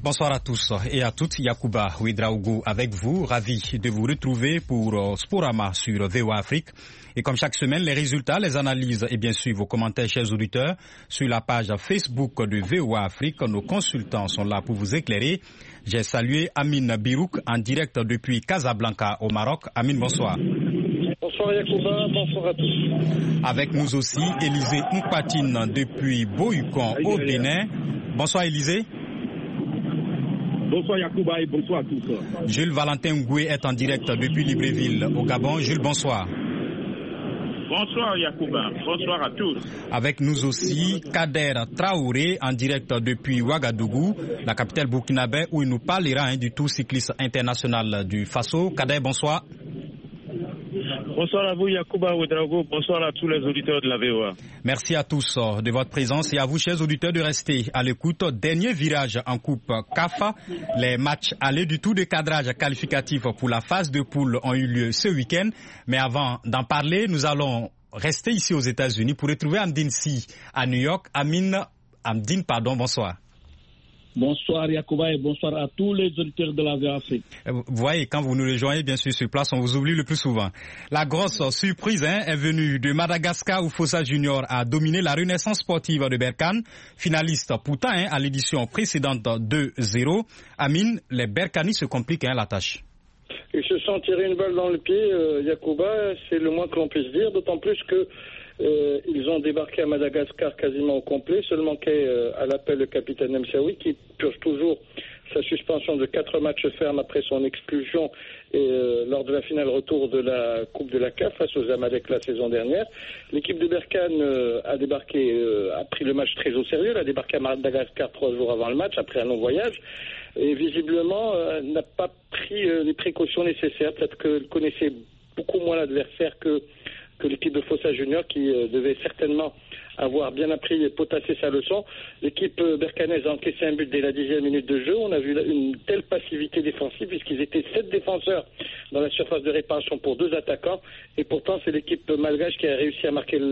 Bonsoir à tous et à toutes, Yacouba Ouedraogo avec vous, ravi de vous retrouver pour Sporama sur VOA Afrique. Et comme chaque semaine, les résultats, les analyses et bien sûr vos commentaires, chers auditeurs, sur la page Facebook de VOA Afrique. Nos consultants sont là pour vous éclairer. J'ai salué Amine Birouk en direct depuis Casablanca au Maroc. Amine, bonsoir. Bonsoir Yacouba, bonsoir à tous. Avec nous aussi, Élisée Mpatine depuis Boyukon au Bénin. Bonsoir Élisée. Bonsoir Yacouba et bonsoir à tous. Jules Valentin Ngoué est en direct depuis Libreville au Gabon. Jules, bonsoir. Bonsoir Yacouba, bonsoir à tous. Avec nous aussi Kader Traoré en direct depuis Ouagadougou, la capitale burkinabé, où il nous parlera du Tour cycliste international du Faso. Kader, bonsoir. Bonsoir à vous Yacouba Ouedraogo, bonsoir à tous les auditeurs de la VOA. Merci à tous de votre présence et à vous chers auditeurs de rester à l'écoute. Dernier virage en Coupe CAF. Les matchs allés du tour de cadrage qualificatif pour la phase de poule ont eu lieu ce week-end. Mais avant d'en parler, nous allons rester ici aux États-Unis pour retrouver Amdine Si à New York. Amdine, bonsoir. Bonsoir Yacouba et bonsoir à tous les auditeurs de la VOA Afrique. Vous voyez, quand vous nous rejoignez bien sûr sur place, on vous oublie le plus souvent. La grosse surprise est venue de Madagascar où Fossa Junior a dominé la renaissance sportive de Berkane, finaliste pourtant à l'édition précédente 2-0. Amine, les Berkanis se compliquent la tâche. Ils se sont tirés une balle dans le pied, Yacouba, c'est le moins que l'on puisse dire, d'autant plus que ils ont débarqué à Madagascar quasiment au complet, seul manquait à l'appel le capitaine Msaoui qui purge toujours sa suspension de 4 matchs fermes après son expulsion lors de la finale retour de la Coupe de la CAF face aux Zamalek la saison dernière. L'équipe de Berkane a débarqué, a pris le match très au sérieux, elle a débarqué à Madagascar 3 jours avant le match, après un long voyage, et visiblement n'a pas pris les précautions nécessaires, peut-être qu'elle connaissait beaucoup moins l'adversaire que l'équipe de Fossa Junior qui devait certainement avoir bien appris et potassé sa leçon. L'équipe berkanaise a encaissé un but dès la 10e minute de jeu. On a vu une telle passivité défensive puisqu'ils étaient 7 défenseurs dans la surface de réparation pour 2 attaquants. Et pourtant, c'est l'équipe malgache qui a réussi à marquer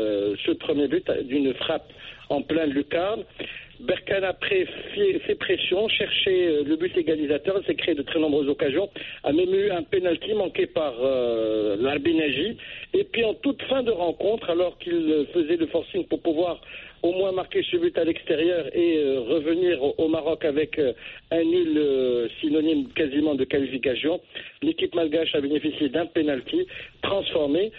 ce premier but d'une frappe en plein lucarne. Berkane après fait pression, cherchait le but égalisateur, s'est créé de très nombreuses occasions, a même eu un penalty manqué par l'Arbinaji. Et puis en toute fin de rencontre, alors qu'il faisait le forcing pour pouvoir au moins marquer ce but à l'extérieur et revenir au Maroc avec un nul synonyme quasiment de qualification, l'équipe malgache a bénéficié d'un penalty transformé.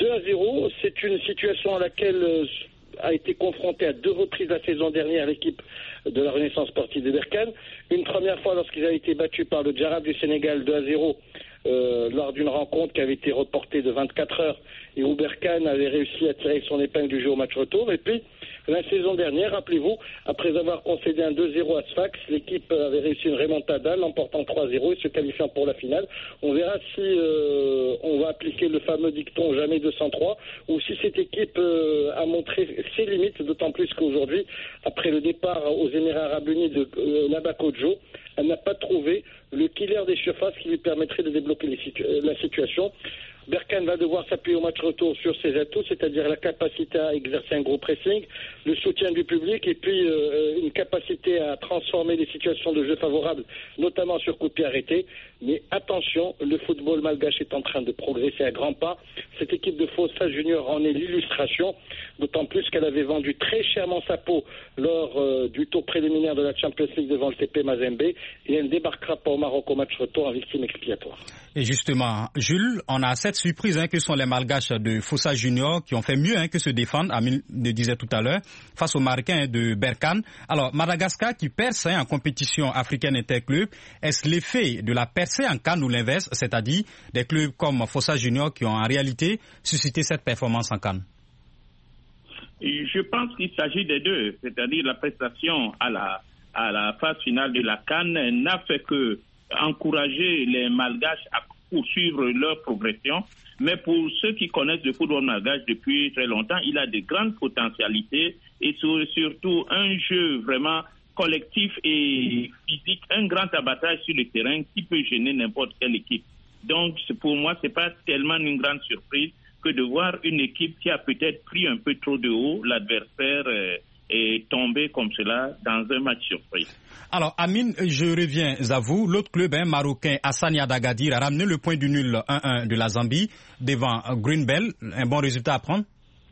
2-0, c'est une situation à laquelle a été confronté à 2 reprises la saison dernière l'équipe de la Renaissance sportive de Berkane. Une première fois lorsqu'ils avaient été battus par le Djarab du Sénégal 2-0 lors d'une rencontre qui avait été reportée de 24 heures et où Berkane avait réussi à tirer son épingle du jeu au match retour. Et puis la saison dernière, rappelez-vous, après avoir concédé un 2-0 à Sfax, l'équipe avait réussi une remontada, l'emportant 3-0 et se qualifiant pour la finale. On verra si on va appliquer le fameux dicton jamais 203 ou si cette équipe a montré ses limites, d'autant plus qu'aujourd'hui, après le départ aux Émirats Arabes Unis de Nabakodjo, elle n'a pas trouvé le killer des surfaces qui lui permettrait de débloquer la situation. Berkane va devoir s'appuyer au match retour sur ses atouts, c'est-à-dire la capacité à exercer un gros pressing, le soutien du public et puis une capacité à transformer les situations de jeu favorables, notamment sur coup de pied arrêté. Mais attention, le football malgache est en train de progresser à grands pas. Cette équipe de Fossa Junior en est l'illustration, d'autant plus qu'elle avait vendu très chèrement sa peau lors du tour préliminaire de la Champions League devant le TP Mazembe et elle ne débarquera pas au Maroc au match retour en victime expiatoire. Et justement, Jules, on a cette surprise que sont les Malgaches de Fossa Junior qui ont fait mieux que se défendre, Amine le disait tout à l'heure, face aux Marocains de Berkane. Alors, Madagascar qui perce en compétition africaine interclub, est-ce l'effet de la percée en CAN ou l'inverse, c'est-à-dire des clubs comme Fossa Junior qui ont en réalité suscité cette performance en CAN? Je pense qu'il s'agit des deux, c'est-à-dire la prestation à la phase finale de la CAN n'a fait que encourager les Malgaches à poursuivre leur progression. Mais pour ceux qui connaissent le football malgache depuis très longtemps, il a de grandes potentialités et surtout un jeu vraiment collectif et physique, un grand abattage sur le terrain qui peut gêner n'importe quelle équipe. Donc pour moi, c'est pas tellement une grande surprise que de voir une équipe qui a peut-être pris un peu trop de haut l'adversaire tomber comme cela dans un match surprise. Alors, Amine, je reviens à vous. L'autre club marocain, Hassania d'Agadir, a ramené le point du nul 1-1 de la Zambie devant Green Bell. Un bon résultat à prendre?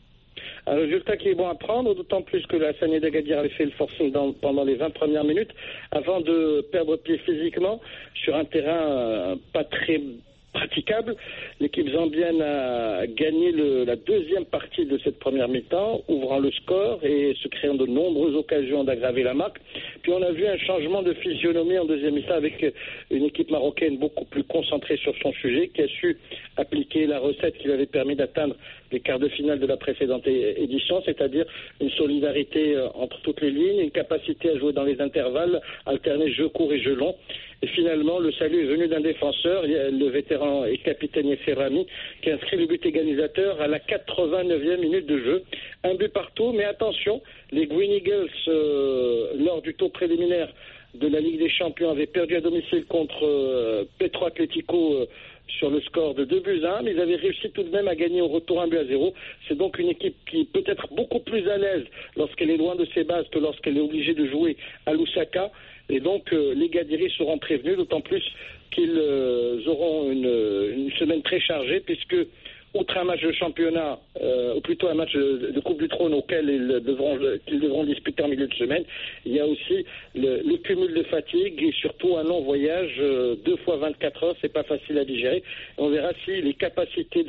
Un résultat qui est bon à prendre, d'autant plus que la Hassania d'Agadir avait fait le forcing pendant les 20 premières minutes avant de perdre pied physiquement sur un terrain pas très praticable. L'équipe zambienne a gagné la deuxième partie de cette première mi-temps, ouvrant le score et se créant de nombreuses occasions d'aggraver la marque. Puis on a vu un changement de physionomie en deuxième mi-temps avec une équipe marocaine beaucoup plus concentrée sur son sujet, qui a su appliquer la recette qui lui avait permis d'atteindre les quarts de finale de la précédente édition, c'est-à-dire une solidarité entre toutes les lignes, une capacité à jouer dans les intervalles, alterner jeu court et jeu long. Et finalement, le salut est venu d'un défenseur, le vétéran et capitaine Yasser Rami, qui a inscrit le but égalisateur à la 89e minute de jeu. Un but partout, mais attention, les Green Eagles, lors du tour préliminaire de la Ligue des Champions, avaient perdu à domicile contre Petro Atlético sur le score de 2-1, mais ils avaient réussi tout de même à gagner au retour 1-0. C'est donc une équipe qui peut être beaucoup plus à l'aise lorsqu'elle est loin de ses bases que lorsqu'elle est obligée de jouer à Lusaka. Et donc, les Gadiris seront prévenus, d'autant plus qu'ils auront une semaine très chargée, puisque, outre un match de championnat, ou plutôt un match de Coupe du Trône auquel qu'ils devront disputer en milieu de semaine, il y a aussi le cumul de fatigue et surtout un long voyage, 2 fois 24 heures, c'est pas facile à digérer. On verra si les capacités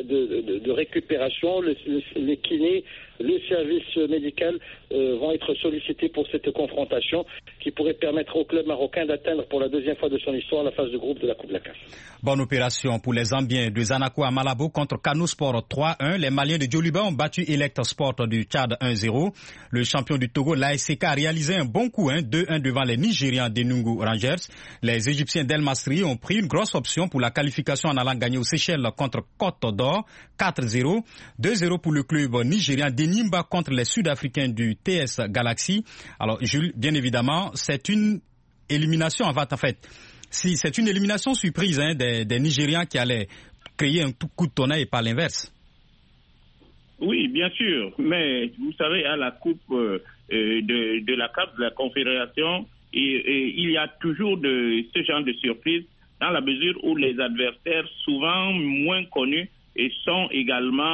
de récupération, les kinés, le service médical vont être sollicités pour cette confrontation qui pourrait permettre au club marocain d'atteindre pour la deuxième fois de son histoire la phase de groupe de la Coupe de la CAF. Bonne opération pour les Zambiens de Zanaco à Malabo contre Kano Sport 3-1. Les Maliens de Djoliba ont battu Elect Sport du Tchad 1-0. Le champion du Togo, l'ASK, a réalisé un bon coup, 2-1 devant les Nigérians d'Enugu Rangers. Les Égyptiens d'El Masri ont pris une grosse option pour la qualification en allant gagner aux Seychelles contre Côte d'Or 4-0. 2-0 pour le club nigérien d'Enimba contre les Sud-Africains du TS Galaxy. Alors, Jules, bien évidemment, c'est une élimination en fait. Si c'est une élimination surprise des Nigérians qui allaient créer un tout coup de tonnerre et pas l'inverse. Oui, bien sûr, mais vous savez, à la Coupe de la CAF, de la Confédération, il y a toujours ce genre de surprise dans la mesure où les adversaires, souvent moins connus, et sont également,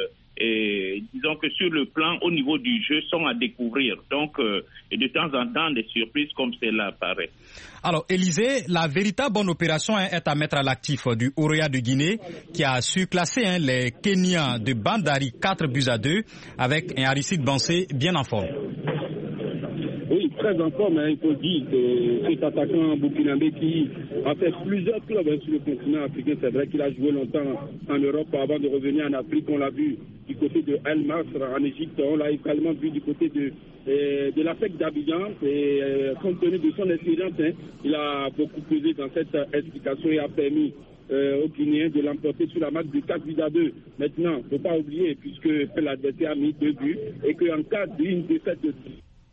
disons que sur le plan, au niveau du jeu, sont à découvrir. Donc, de temps en temps, des surprises comme celle-là apparaissent. Alors, Élisée, la véritable bonne opération est à mettre à l'actif du Oroya de Guinée, qui a su classer les Kenyans de Bandari 4-2 avec un Aristide Bansé bien en forme. Oui, très en forme, il faut dire que cet attaquant burkinabé qui a fait plusieurs clubs sur le continent africain, c'est vrai qu'il a joué longtemps en Europe avant de revenir en Afrique. On l'a vu du côté de El Masr en Égypte, on l'a également vu du côté de la PEC d'Abidjan. Et compte tenu de son expérience, il a beaucoup pesé dans cette explication et a permis aux Guinéens de l'emporter sur la marque de 4-2. Maintenant, il ne faut pas oublier, puisque l'adversaire a mis 2 buts et qu'en cas d'une défaite de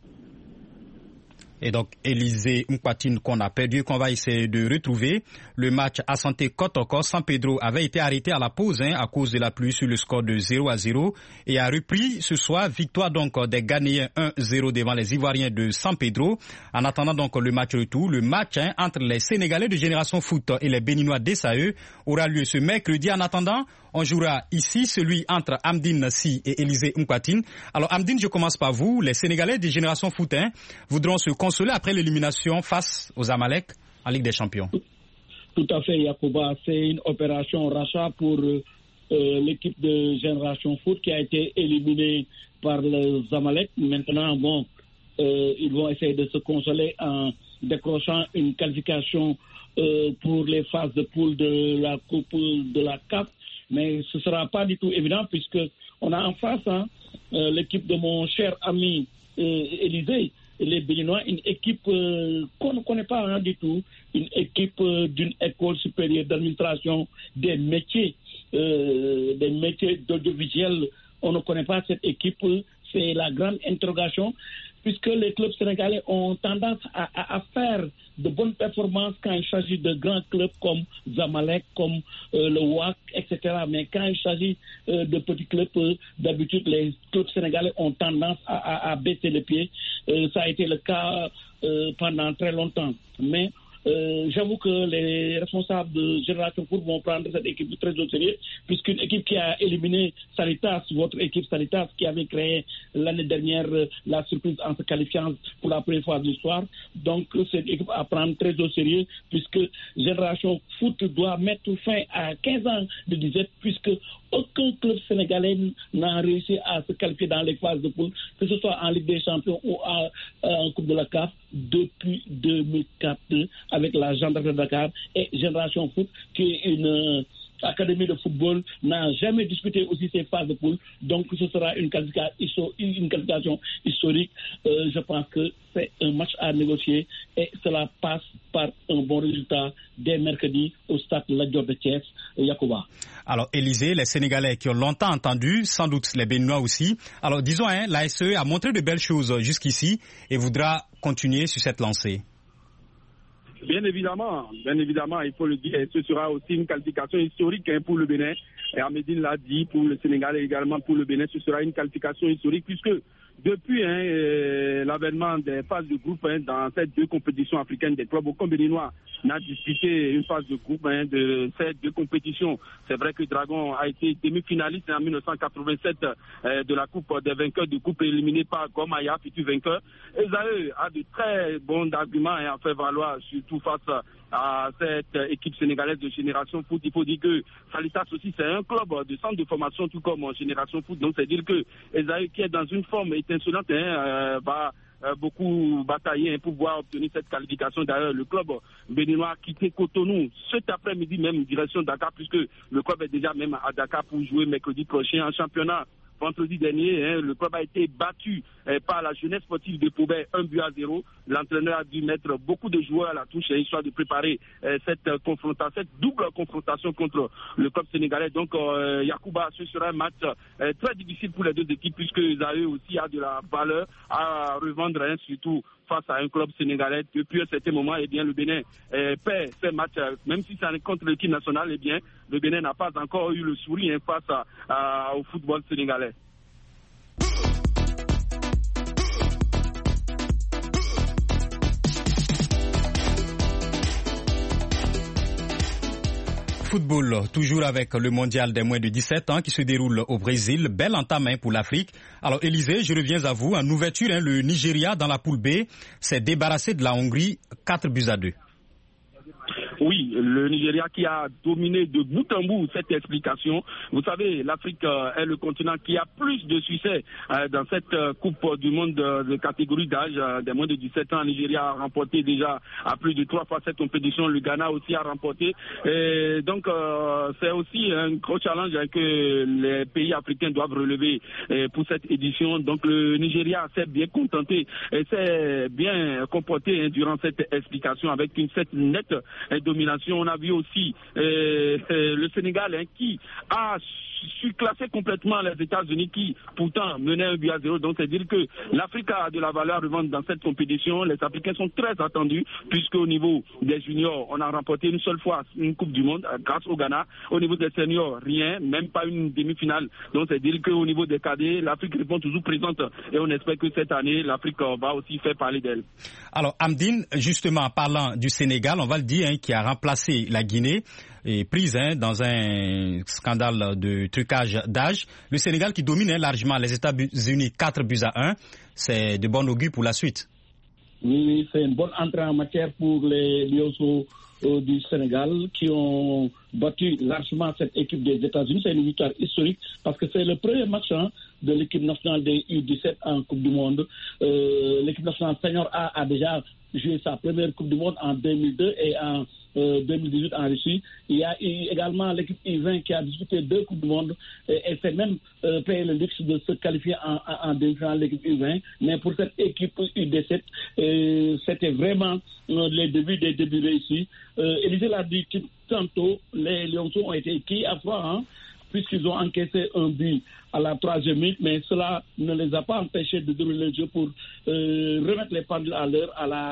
et donc, Élisée Mkwatine qu'on a perdu, qu'on va essayer de retrouver. Le match à Santé Kotoko, San Pedro avait été arrêté à la pause à cause de la pluie sur le score de 0-0 et a repris ce soir. Victoire donc des Ghanéens 1-0 devant les Ivoiriens de San Pedro. En attendant donc le match retour, le match entre les Sénégalais de Génération Foot et les Béninois d'Essae aura lieu ce mercredi. En attendant, on jouera ici celui entre Amdine Si et Élisée Mkwatine. Alors Amdine, je commence par vous. Les Sénégalais de Génération Foot voudront se consoler après l'élimination face aux Amalek en Ligue des Champions. Tout à fait, Yacouba. C'est une opération rachat pour l'équipe de Génération Foot qui a été éliminée par les Amalek. Maintenant, ils vont essayer de se consoler en décrochant une qualification pour les phases de poule de la Coupe de la CAF. Mais ce ne sera pas du tout évident puisque on a en face l'équipe de mon cher ami Élisée, les Béninois, une équipe qu'on ne connaît pas du tout, une équipe d'une école supérieure d'administration des métiers d'audiovisuel. On ne connaît pas cette équipe. c'est la grande interrogation, puisque les clubs sénégalais ont tendance à faire de bonnes performances quand il s'agit de grands clubs comme Zamalek, comme le WAC, etc. Mais quand il s'agit de petits clubs, d'habitude, les clubs sénégalais ont tendance à baisser les pieds. Ça a été le cas pendant très longtemps. Mais j'avoue que les responsables de Génération Foot vont prendre cette équipe très au sérieux, puisqu'une équipe qui a éliminé Sanitas, votre équipe Sanitas, qui avait créé l'année dernière la surprise en se qualifiant pour la première fois de l'histoire. Donc cette équipe à prendre très au sérieux, puisque Génération Foot doit mettre fin à 15 ans de disette, puisque aucun club sénégalais n'a réussi à se qualifier dans les phases de poule, que ce soit en Ligue des Champions ou en Coupe de la CAF, depuis 2004 avec la Gendarmerie de Dakar, et Génération Foot, qui est une académie de football, n'a jamais disputé aussi ces phases de poule. Donc ce sera une qualification historique. Je pense que c'est un match à négocier et cela passe par un bon résultat dès mercredi au stade Lat Dior de Thiès, Yacouba. Alors Élisée, les Sénégalais qui ont longtemps entendu, sans doute les Béninois aussi. Alors disons, l'ASE a montré de belles choses jusqu'ici et voudra continuer sur cette lancée. Bien évidemment, il faut le dire, et ce sera aussi une qualification historique pour le Bénin. Et Ahmedine l'a dit, pour le Sénégal et également pour le Bénin, ce sera une qualification historique puisque depuis l'avènement des phases de groupe dans ces deux compétitions africaines, des clubs aucun béninois n'a disputé une phase de groupe de ces deux compétitions. C'est vrai que Dragon a été demi-finaliste en 1987 de la Coupe des vainqueurs de coupe éliminé par Gomaya, futur vainqueur. Esaü a de très bons arguments à faire valoir, surtout face à cette équipe sénégalaise de Génération Foot. Il faut dire que Salitas aussi, c'est un club de centre de formation, tout comme Génération Foot. Donc, c'est dire que Esaü, qui est dans une forme étincelante, va beaucoup batailler pour pouvoir obtenir cette qualification. D'ailleurs, le club béninois a quitté Cotonou cet après-midi même, direction Dakar, puisque le club est déjà même à Dakar pour jouer mercredi prochain en championnat. Vendredi dernier, le club a été battu par la jeunesse sportive de Paubert 1-0. L'entraîneur a dû mettre beaucoup de joueurs à la touche histoire de préparer cette double confrontation contre le club sénégalais. Donc, Yacouba, ce sera un match très difficile pour les deux équipes puisque Zaïre aussi a de la valeur à revendre, surtout face à un club sénégalais. Depuis un certain moment, le Bénin perd ces matchs, même si c'est contre l'équipe nationale, le Bénin n'a pas encore eu le sourire face au football sénégalais. Football, toujours avec le mondial des moins de 17 ans qui se déroule au Brésil. Belle entame pour l'Afrique. Alors Élisée, je reviens à vous. En ouverture, le Nigeria dans la poule B s'est débarrassé de la Hongrie 4-2. Oui, le Nigeria qui a dominé de bout en bout cette explication. Vous savez, l'Afrique est le continent qui a plus de succès dans cette Coupe du Monde de catégorie d'âge des moins de 17 ans. Le Nigeria a remporté déjà à plus de 3 fois cette compétition. Le Ghana aussi a remporté. Et donc, c'est aussi un gros challenge que les pays africains doivent relever pour cette édition. Donc, le Nigeria s'est bien contenté et s'est bien comporté durant cette explication avec une nette domination. On a vu aussi le Sénégal qui a surclassé complètement les États-Unis qui pourtant menaient 1-0. Donc c'est dire que l'Afrique a de la valeur à revendre dans cette compétition. Les Africains sont très attendus puisque au niveau des juniors, on a remporté une seule fois une Coupe du Monde grâce au Ghana. Au niveau des seniors, rien, même pas une demi-finale. Donc c'est dire qu'au niveau des cadets, l'Afrique répond toujours présente et on espère que cette année, l'Afrique va aussi faire parler d'elle. Alors Amdine, justement parlant du Sénégal, on va le dire, qui a remplacé la Guinée et prise dans un scandale de trucage d'âge. Le Sénégal qui domine largement les États-Unis 4-1, c'est de bon augure pour la suite. Oui, c'est une bonne entrée en matière pour les Lionceaux du Sénégal qui ont battu largement cette équipe des États-Unis. C'est une victoire historique parce que c'est le premier match de l'équipe nationale des U17 en Coupe du Monde. L'équipe nationale senior A déjà joué sa première Coupe du Monde en 2002 et en 2018 en Russie. Il y a également l'équipe U20 qui a disputé 2 Coupes du Monde et fait même payer le luxe de se qualifier en demi-finale l'équipe U20. Mais pour cette équipe U17, c'était vraiment les débuts des débuts réussis. Élisée l'a dit tantôt, les Lionceaux ont été qui à froid puisqu'ils ont encaissé un but à la 3e minute, mais cela ne les a pas empêchés de dérouler le jeu pour remettre les pendules à l'heure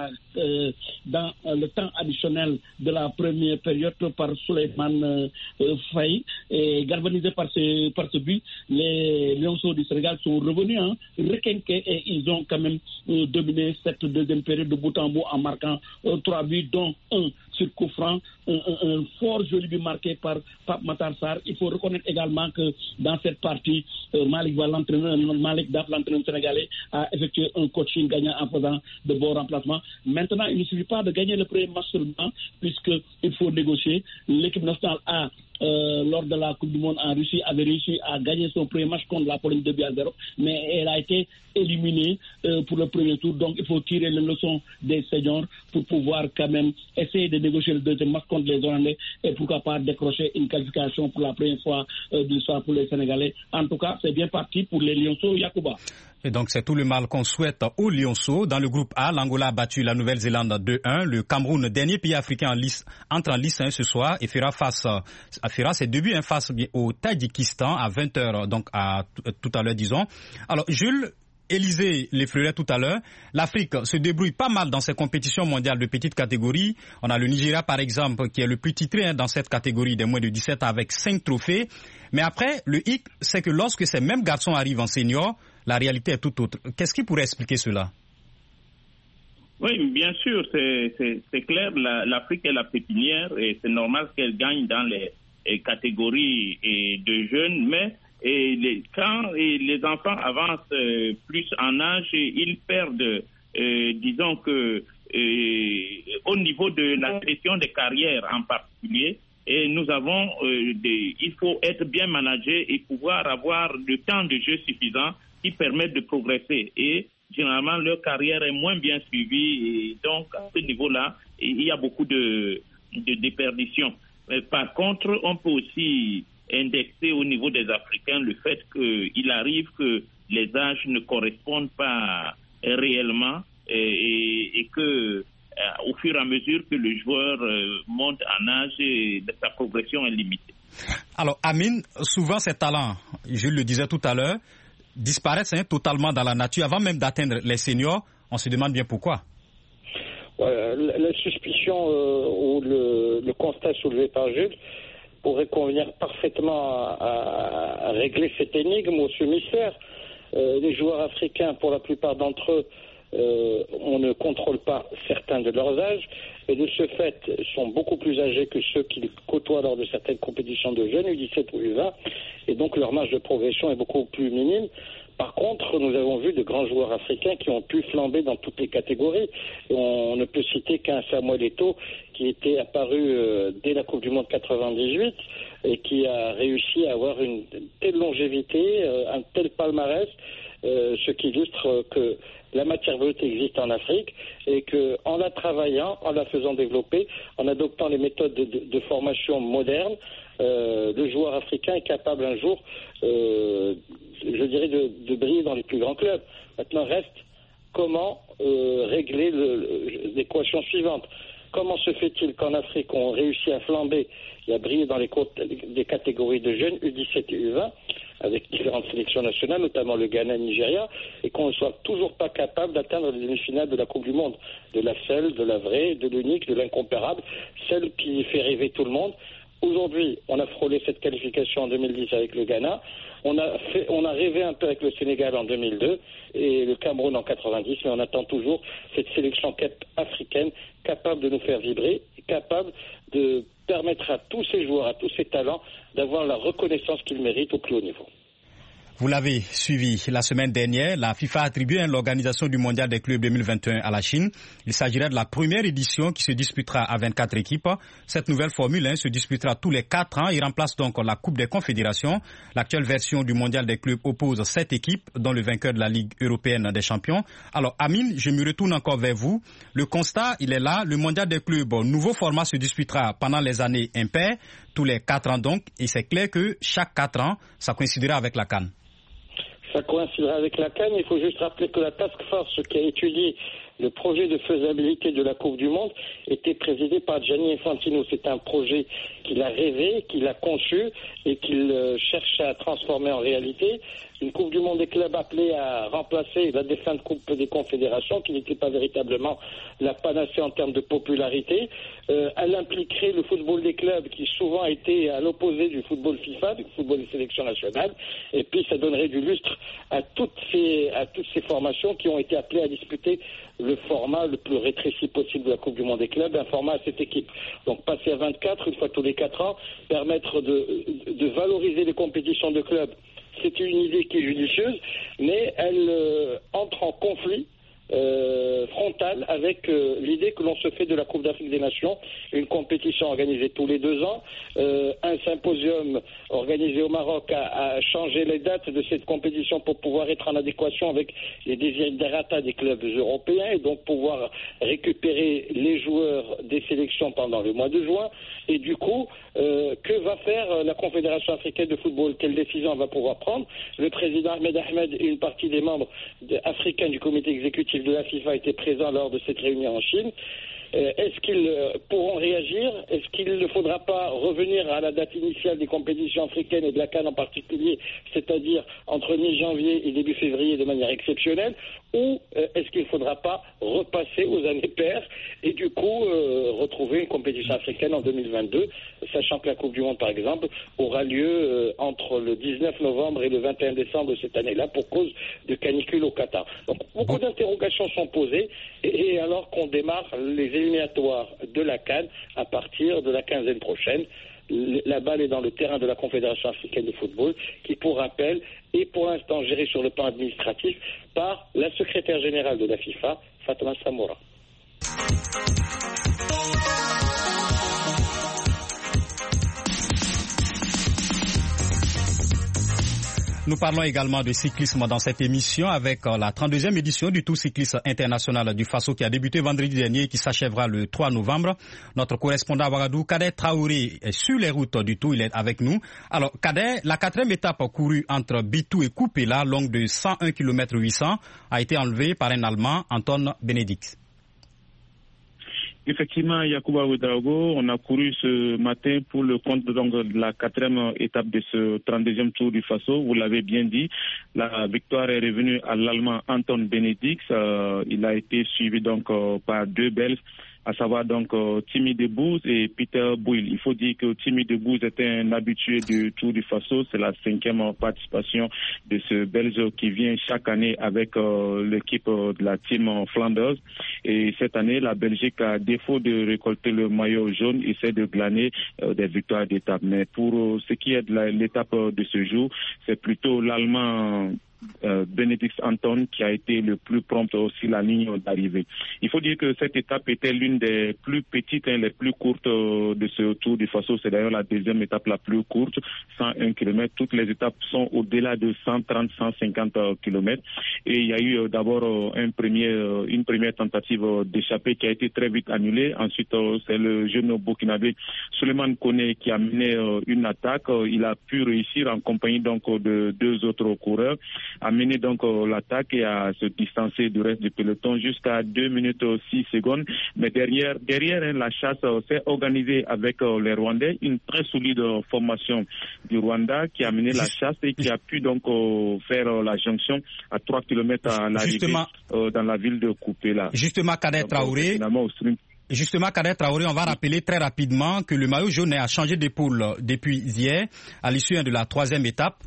dans le temps additionnel de la première période par Souleymane Faye. Et galvanisés par ce but, les Lionceaux du Sénégal sont revenus requinqués et ils ont quand même dominé cette deuxième période de bout en bout en marquant 3 buts, dont un sur coup franc, un fort joli but marqué par Pape Matar Sarr. Il faut reconnaître également que dans cette partie, Malick Daf, l'entraîneur sénégalais, a effectué un coaching gagnant en faisant de bons remplacements. Maintenant, il ne suffit pas de gagner le premier match seulement, puisqu'il faut négocier. L'équipe nationale a lors de la Coupe du Monde en Russie avait réussi à gagner son premier match contre la Pologne 2-0, mais elle a été éliminée pour le premier tour. Donc il faut tirer les leçons des seniors pour pouvoir quand même essayer de négocier le deuxième match contre les Hollandais et pourquoi pas décrocher une qualification pour la première fois de l'histoire pour les Sénégalais. En tout cas, c'est bien parti pour les Lionceaux, Yacouba. Et donc c'est tout le mal qu'on souhaite aux Lionceaux. Dans le groupe A, l'Angola a battu la Nouvelle-Zélande 2-1. Le Cameroun, dernier pays africain entre en lice ce soir et fera ses débuts face au Tadjikistan à 20h, donc tout à l'heure disons. Alors Jules, Élisée l'effleurait tout à l'heure, l'Afrique se débrouille pas mal dans ces compétitions mondiales de petite catégorie. On a le Nigeria par exemple qui est le plus titré dans cette catégorie des moins de 17 avec 5 trophées. Mais après, le hic, c'est que lorsque ces mêmes garçons arrivent en senior, la réalité est tout autre. Qu'est-ce qui pourrait expliquer cela? Oui, bien sûr, c'est clair. L'Afrique est la pépinière et c'est normal qu'elle gagne dans les catégories de jeunes. Mais quand les enfants avancent plus en âge, ils perdent, disons que au niveau de la gestion des carrières en particulier. Et nous avons, il faut être bien managé et pouvoir avoir le temps de jeu suffisant qui permettent de progresser. Et généralement, leur carrière est moins bien suivie. Et donc, à ce niveau-là, il y a beaucoup de déperdition. Par contre, on peut aussi indexer au niveau des Africains le fait qu'il arrive que les âges ne correspondent pas réellement et que au fur et à mesure que le joueur monte en âge, sa progression est limitée. Alors, Amine, souvent ces talents, je le disais tout à l'heure, disparaissent totalement dans la nature avant même d'atteindre les seniors. On se demande bien pourquoi. La suspicion ou le constat soulevé par Jules pourrait convenir parfaitement à régler cette énigme ou ce mystère. Les joueurs africains, pour la plupart d'entre eux, on ne contrôle pas certains de leurs âges et de ce fait sont beaucoup plus âgés que ceux qu'ils côtoient lors de certaines compétitions de jeunes, U17 ou U20, et donc leur marge de progression est beaucoup plus minime. Par contre, nous avons vu de grands joueurs africains qui ont pu flamber dans toutes les catégories. Et on ne peut citer qu'un Samuel Eto'o qui était apparu dès la Coupe du Monde 98 et qui a réussi à avoir une telle longévité, un tel palmarès, ce qui illustre que la matière brute existe en Afrique et qu'en la travaillant, en la faisant développer, en adoptant les méthodes de formation modernes, le joueur africain est capable un jour, je dirais, de briller dans les plus grands clubs. Maintenant reste comment régler l'équation suivante. Comment se fait-il qu'en Afrique on réussit à flamber et à briller dans les catégories de jeunes U17 et U20 avec différentes sélections nationales, notamment le Ghana et le Nigeria, et qu'on ne soit toujours pas capable d'atteindre les demi-finales de la Coupe du Monde, de la seule, de la vraie, de l'unique, de l'incomparable, celle qui fait rêver tout le monde. Aujourd'hui, on a frôlé cette qualification en 2010 avec le Ghana. On a rêvé un peu avec le Sénégal en 2002 et le Cameroun en 90, mais on attend toujours cette sélection africaine capable de nous faire vibrer, capable de permettre à tous ces joueurs, à tous ces talents, d'avoir la reconnaissance qu'ils méritent au plus haut niveau. Vous l'avez suivi la semaine dernière, la FIFA a attribué l'organisation du Mondial des clubs 2021 à la Chine. Il s'agirait de la première édition qui se disputera à 24 équipes. Cette nouvelle formule se disputera tous les 4 ans et remplace donc la Coupe des Confédérations. L'actuelle version du Mondial des clubs oppose 7 équipes, dont le vainqueur de la Ligue européenne des champions. Alors Amine, je me retourne encore vers vous. Le constat, il est là. Le Mondial des clubs, nouveau format, se disputera pendant les années impaires, tous les 4 ans donc. Et c'est clair que chaque 4 ans, ça coïncidera avec la CAN. Ça coïncidera avec la CAN. Il faut juste rappeler que la task force qui a étudié le projet de faisabilité de la Coupe du Monde était présidé par Gianni Infantino. C'est un projet qu'il a rêvé, qu'il a conçu et qu'il cherche à transformer en réalité. Une Coupe du Monde des clubs appelée à remplacer la défunte Coupe des Confédérations, qui n'était pas véritablement la panacée en termes de popularité. Elle impliquerait le football des clubs, qui souvent a été à l'opposé du football FIFA, du football des sélections nationales. Et puis ça donnerait du lustre à toutes ces formations qui ont été appelées à disputer le format le plus rétréci possible de la Coupe du Monde des clubs, un format à cette équipe. Donc passer à 24, une fois tous les 4 ans, permettre de valoriser les compétitions de clubs. C'est une idée qui est judicieuse, mais elle entre en conflit frontal avec l'idée que l'on se fait de la Coupe d'Afrique des Nations, une compétition organisée tous les 2 ans, un symposium organisé au Maroc a changé les dates de cette compétition pour pouvoir être en adéquation avec les desiderata des clubs européens et donc pouvoir récupérer les joueurs des sélections pendant le mois de juin. Et du coup, que va faire la Confédération africaine de football? Quelle décision elle va pouvoir prendre? Le président Ahmed et une partie des membres africains du comité exécutif de la FIFA étaient présents lors de cette réunion en Chine. Est-ce qu'ils pourront réagir? Est-ce qu'il ne faudra pas revenir à la date initiale des compétitions africaines et de la CAN en particulier, c'est-à-dire entre mi-janvier et début février de manière exceptionnelle? Ou est-ce qu'il ne faudra pas repasser aux années paires et du coup retrouver une compétition africaine en 2022, sachant que la Coupe du Monde, par exemple, aura lieu entre le 19 novembre et le 21 décembre de cette année-là pour cause de canicule au Qatar. Donc beaucoup d'interrogations sont posées et alors qu'on démarre les éliminatoires de la CAN à partir de la quinzaine prochaine. La balle est dans le terrain de la Confédération africaine de football, qui, pour rappel, est pour l'instant gérée sur le plan administratif par la secrétaire générale de la FIFA, Fatma Samoura. Nous parlons également de cyclisme dans cette émission avec la 32e édition du Tour cycliste international du Faso qui a débuté vendredi dernier et qui s'achèvera le 3 novembre. Notre correspondant à Ouagadougou, Kader Traoré, est sur les routes du Tour, il est avec nous. Alors Kader, la 4e étape courue entre Bitou et Koupela, longue de 101 km 800, a été enlevée par un Allemand, Anton Benedikt. Effectivement, Yacouba Ouedraogo, on a couru ce matin pour le compte donc, de la 4e étape de ce 32e Tour du Faso. Vous l'avez bien dit, la victoire est revenue à l'Allemand Anton Benedikt. Il a été suivi donc par 2 Belges, à savoir donc Timmy Debouze et Peter Bouil. Il faut dire que Timmy Debouze est un habitué du Tour du Faso. C'est la 5e participation de ce Belge qui vient chaque année avec l'équipe de la team Flanders. Et cette année, la Belgique, à défaut de récolter le maillot jaune, essaie de glaner des victoires d'étape. Mais pour ce qui est de l'étape de ce jour, c'est plutôt l'Allemand Benedikt Anton qui a été le plus prompt aussi la ligne d'arrivée. Il faut dire que cette étape était l'une des plus petites, les plus courtes de ce Tour du Faso. C'est d'ailleurs la 2e étape la plus courte, 101 km. Toutes les étapes sont au-delà de 130-150 km. Et il y a eu d'abord une première tentative d'échapper qui a été très vite annulée. Ensuite, c'est le jeune burkinabé Suleiman Kone qui a mené une attaque. Il a pu réussir en compagnie donc de 2 autres coureurs a mené donc l'attaque et à se distancer du reste du peloton jusqu'à 2 minutes 6 secondes. Mais derrière la chasse s'est organisée avec les Rwandais, une très solide formation du Rwanda qui a mené la chasse et qui a pu donc faire la jonction à 3 km à l'arrivée dans la ville de Koupela. Justement, Kader Traoré. Justement, Kader Traoré, on va rappeler très rapidement que le maillot jaune a changé d'épaule depuis hier à l'issue de la 3e étape.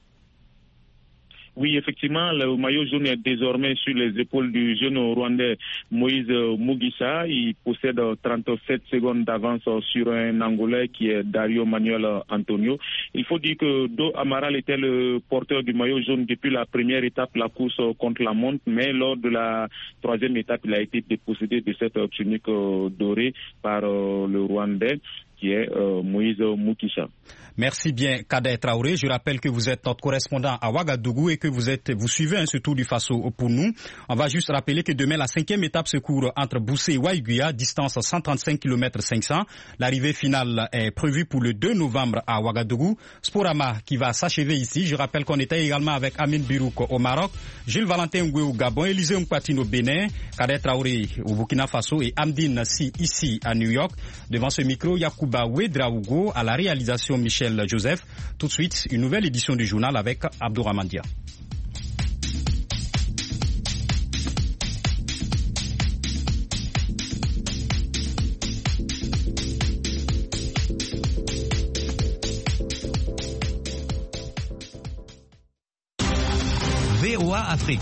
Oui, effectivement, le maillot jaune est désormais sur les épaules du jeune Rwandais Moïse Mugisha. Il possède 37 secondes d'avance sur un Angolais qui est Dario Manuel Antonio. Il faut dire que Do Amaral était le porteur du maillot jaune depuis la première étape, la course contre la montre, mais lors de la 3e étape, il a été dépossédé de cette tunique dorée par le Rwandais, qui est Moïse Moukisha. Merci bien, Kader Traoré. Je rappelle que vous êtes notre correspondant à Ouagadougou et que vous suivez ce Tour du Faso pour nous. On va juste rappeler que demain, la 5e étape se court entre Boussé et Waïguia, distance 135 km 500. L'arrivée finale est prévue pour le 2 novembre à Ouagadougou. Sporama qui va s'achever ici. Je rappelle qu'on était également avec Amine Birouk au Maroc, Gilles Valentin Ngoué au Gabon, Élisée Mkwatine au Bénin, Kader Traoré au Burkina Faso et Amdine Si ici à New York. Devant ce micro, Yacouba Ouedraogo à la réalisation Michel Joseph. Tout de suite, une nouvelle édition du journal avec Abdourahmane Dia. VOA Afrique.